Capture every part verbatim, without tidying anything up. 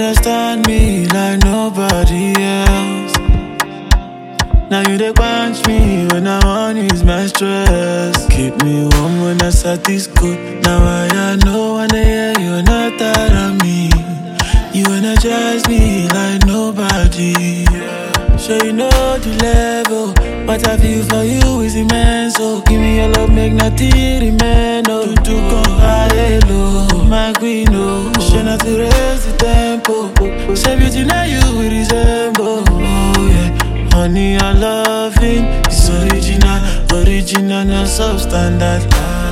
understand me like nobody else. Now you dey quench me when I want ease my stress. Keep me warm when I start this cold. Now I know when I hear you're not tired of me. You energize me like nobody. Sure you know the level. What I feel for you is immense. So give me your love, make nothing remain. Oh, to come high low, my queen. Oh, sure not to raise the tempo. Say beauty now you will resemble. Oh yeah, honey I love it. It's original, original, not substandard.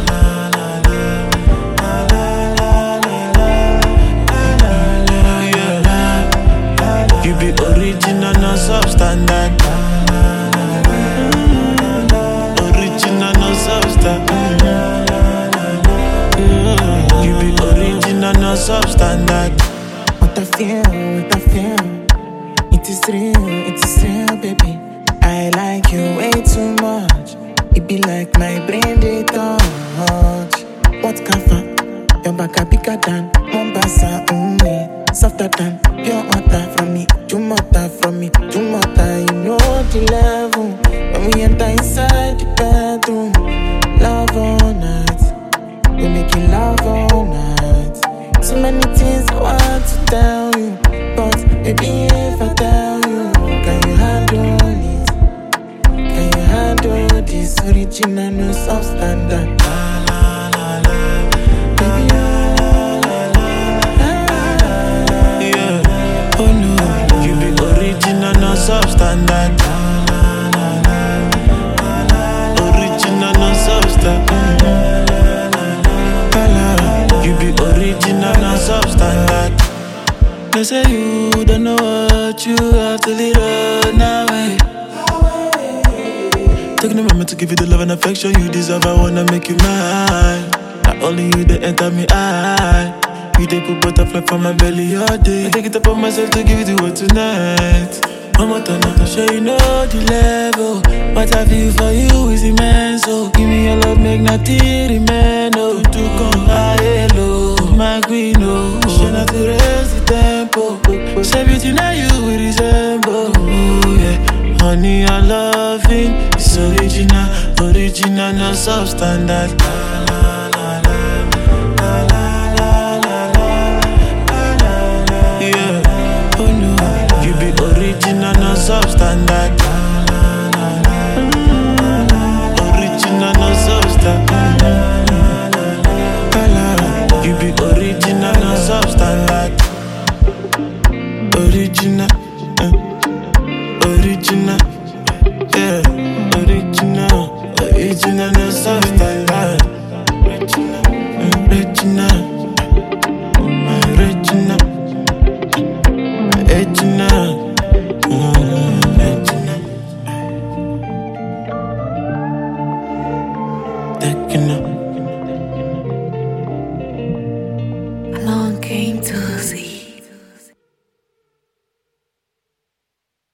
You be original, not substandard. Original, not substandard. You be original, not substandard. What I feel, what I feel, it is real, it is real, baby. I like you way too much. It be like my brain they touch. What kafa? Your back a bigger than Mombasa, only softer than pure water from me. Jumota from me, Jumota. You know the level when we enter inside the bedroom. Love all night, we making love all night. So many things I want to tell you, but baby if I tell you, can you handle it? Can you handle this original, no substandard? Substandard. Original, no substandard. You be original, no substandard. They say you don't know what you have to lead on away. Taking a moment to give you the love and affection you deserve. I wanna make you mine. Not only you, they enter me eye. You they put butterfly from my belly all day. I take it upon myself to give you the word tonight. I'm not to show you know the level. What I feel for you is immense. So give me your love, make nothing remain. Oh, to come high low, my queen. Oh, show not to raise the tempo. Say beauty now you will resemble. Oh yeah, honey I love it. It's original, original, not substandard. Original, no substandard. Original, no substandard. You be original, no substandard. Original, uh, original, yeah, original, original, no substandard.